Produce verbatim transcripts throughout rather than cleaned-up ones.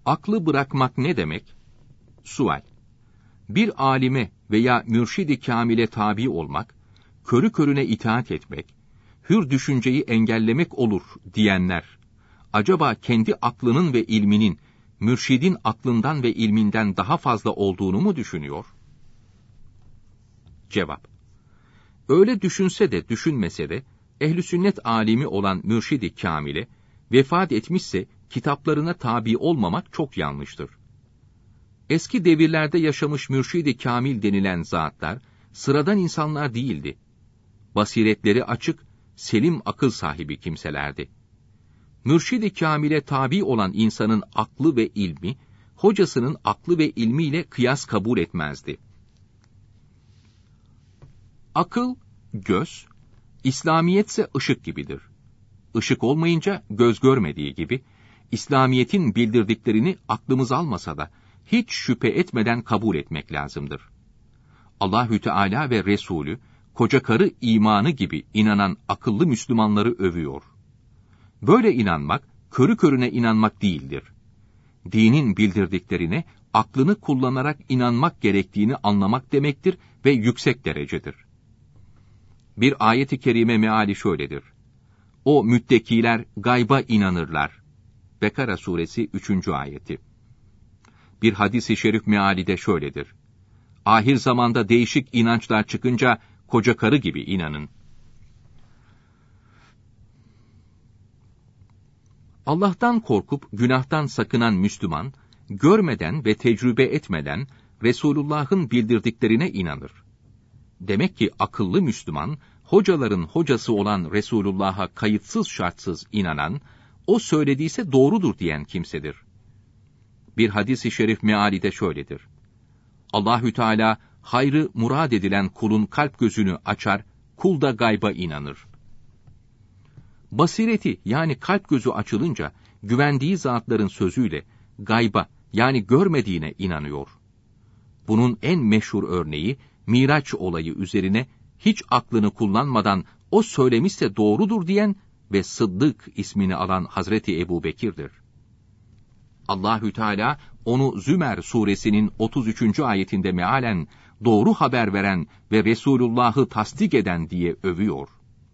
Aklı bırakmak ne demek? Sual. Bir alime veya mürşid-i kâmile tabi olmak, körü körüne itaat etmek, hür düşünceyi engellemek olur diyenler, acaba kendi aklının ve ilminin, mürşidin aklından ve ilminden daha fazla olduğunu mu düşünüyor? Cevap. Öyle düşünse de düşünmese de, ehl-i sünnet alimi olan mürşid-i kâmile, vefat etmişse kitaplarına tabi olmamak çok yanlıştır. Eski devirlerde yaşamış mürşid-i kâmil denilen zatlar, sıradan insanlar değildi. Basiretleri açık, selim akıl sahibi kimselerdi. Mürşid-i kâmile tabi olan insanın aklı ve ilmi, hocasının aklı ve ilmiyle kıyas kabul etmezdi. Akıl, göz, İslamiyetse ışık gibidir. Işık olmayınca göz görmediği gibi, İslamiyet'in bildirdiklerini aklımız almasa da, hiç şüphe etmeden kabul etmek lazımdır. Allahü Teala ve Resulü, koca karı imanı gibi inanan akıllı Müslümanları övüyor. Böyle inanmak, körü körüne inanmak değildir. Dinin bildirdiklerine, aklını kullanarak inanmak gerektiğini anlamak demektir ve yüksek derecedir. Bir ayet-i kerime meali şöyledir. O müttekiler gayba inanırlar. Bekara suresi üçüncü ayeti. Bir hadis-i şerif meali de şöyledir. Ahir zamanda değişik inançlar çıkınca koca karı gibi inanın. Allah'tan korkup günahtan sakınan Müslüman, görmeden ve tecrübe etmeden Resulullah'ın bildirdiklerine inanır. Demek ki akıllı Müslüman, hocaların hocası olan Resulullah'a kayıtsız şartsız inanan, o söylediyse doğrudur diyen kimsedir. Bir hadis-i şerif meali de şöyledir. Allahü Teala hayrı murad edilen kulun kalp gözünü açar, kul da gayba inanır. Basireti yani kalp gözü açılınca güvendiği zatların sözüyle gayba yani görmediğine inanıyor. Bunun en meşhur örneği Miraç olayı üzerine hiç aklını kullanmadan o söylemişse doğrudur diyen ve Sıddık ismini alan Hazreti Ebubekir'dir. Allahü Teala onu Zümer suresinin otuz üçüncü ayetinde mealen doğru haber veren ve Resulullah'ı tasdik eden diye övüyor.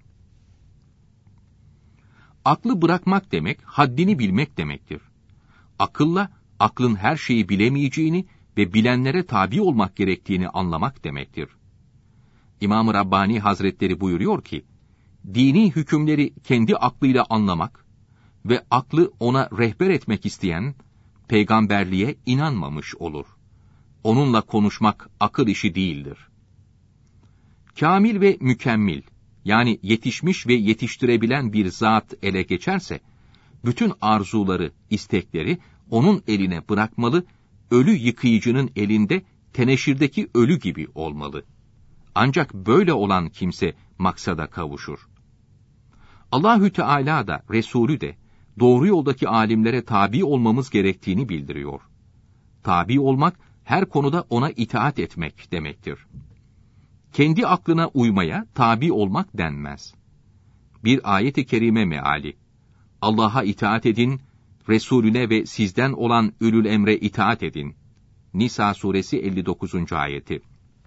Aklı bırakmak demek, haddini bilmek demektir. Akılla, aklın her şeyi bilemeyeceğini ve bilenlere tabi olmak gerektiğini anlamak demektir. İmam-ı Rabbani Hazretleri buyuruyor ki, dini hükümleri kendi aklıyla anlamak ve aklı ona rehber etmek isteyen, peygamberliğe inanmamış olur. Onunla konuşmak akıl işi değildir. Kamil ve mükemmel, yani yetişmiş ve yetiştirebilen bir zat ele geçerse, bütün arzuları, istekleri onun eline bırakmalı, ölü yıkayıcının elinde teneşirdeki ölü gibi olmalı. Ancak böyle olan kimse maksada kavuşur. Allahü Teala da, Resulü de, doğru yoldaki alimlere tabi olmamız gerektiğini bildiriyor. Tabi olmak, her konuda ona itaat etmek demektir. Kendi aklına uymaya tabi olmak denmez. Bir ayet-i kerime meali, Allah'a itaat edin, Resulüne ve sizden olan ülül emre itaat edin. Nisa suresi elli dokuzuncu ayeti.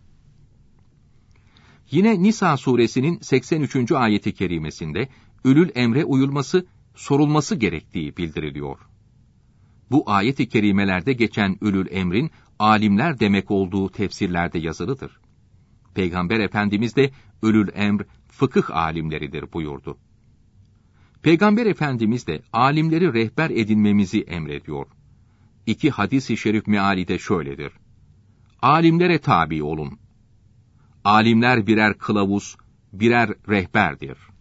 Yine Nisa suresinin seksen üçüncü ayeti kerimesinde ülül emre uyulması, sorulması gerektiği bildiriliyor. Bu ayet-i kerimelerde geçen ülül emrin alimler demek olduğu tefsirlerde yazılıdır. Peygamber Efendimiz de ülül emr fıkıh alimleridir buyurdu. Peygamber Efendimiz de alimleri rehber edinmemizi emrediyor. İki hadis-i şerif meali de şöyledir. Alimlere tabi olun. Alimler birer kılavuz, birer rehberdir.